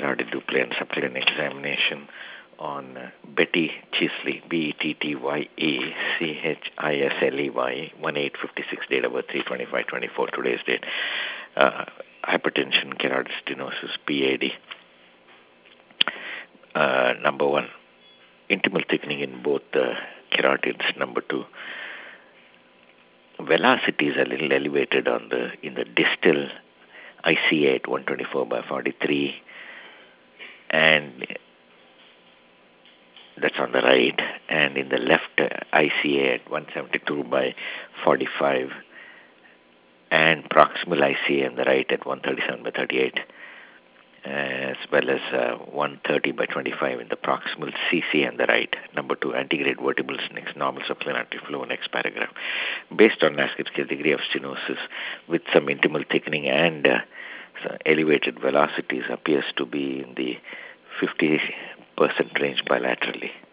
Carotid Duplay and subsequent examination on Betty Chisley, BETTYACHISLEY, 1856, date of birth 3/25/24, today's date. Hypertension, carotid stenosis, PAD. Number one, intimal thickening in both the carotids. Number two, velocity is a little elevated in the distal ICA at 124/43, and that's on the right, and in the left ICA at 172/45, and proximal ICA on the right at 137/38, as well as 130/25 in the proximal CC on the right. Number two, antegrade vertebral next, normal subclinic artery flow, next paragraph. Based on Naskett's degree of stenosis with some intimal thickening and elevated velocities, appears to be in the 50% range bilaterally.